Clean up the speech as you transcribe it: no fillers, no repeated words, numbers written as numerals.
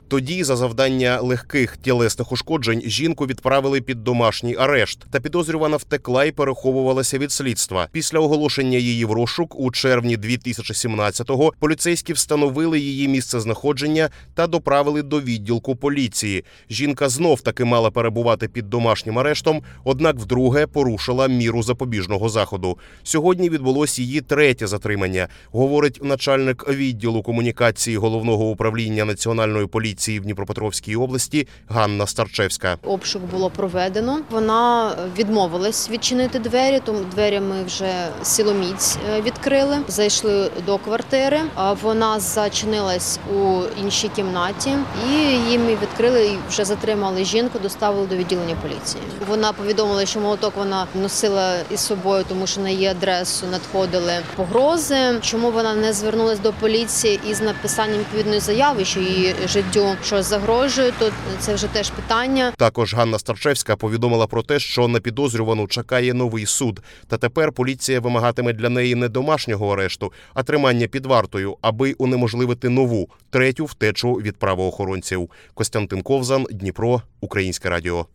Тоді за завдання легких тілесних ушкоджень жінку відправили під домашній арешт. Та підозрювана втекла і переховувалася від слідства. Після оголошення її в розшук у червні 2017-го поліцейські встановили її місцезнаходження та доправили до відділку поліції. Жінка знов-таки мала перебувати під домашнім арештом, однак вдруге порушила міру запобіжного заходу. Сьогодні відбулось її третє затримання, говорить начальник відділу комунікації Головного управління Національної поліції в Дніпропетровській області Ганна Старчевська. Обшук було проведено. Вона відмовилась відчинити двері, тому двері ми вже силоміць відкрили. Зайшли до квартири, вона зачинилась у іншій кімнаті і її ми відкрили і вже затримали жінку, доставили до відділення поліції. Вона повідомила, що молоток вона носила із собою, тому що на її адресу надходили погрози. Чому вона не звернулась до поліції із написанням відповідної заяви, що її життю щось загрожує, то це вже теж питання. Також Ганна Старчевська повідомила про те, що на підозрювану чекає новий суд. Та тепер поліція вимагатиме для неї не домашнього арешту, а тримання під вартою, аби унеможливити нову, третю втечу від правоохоронців. Костянтин Ковзан, Дніпро, Українське радіо.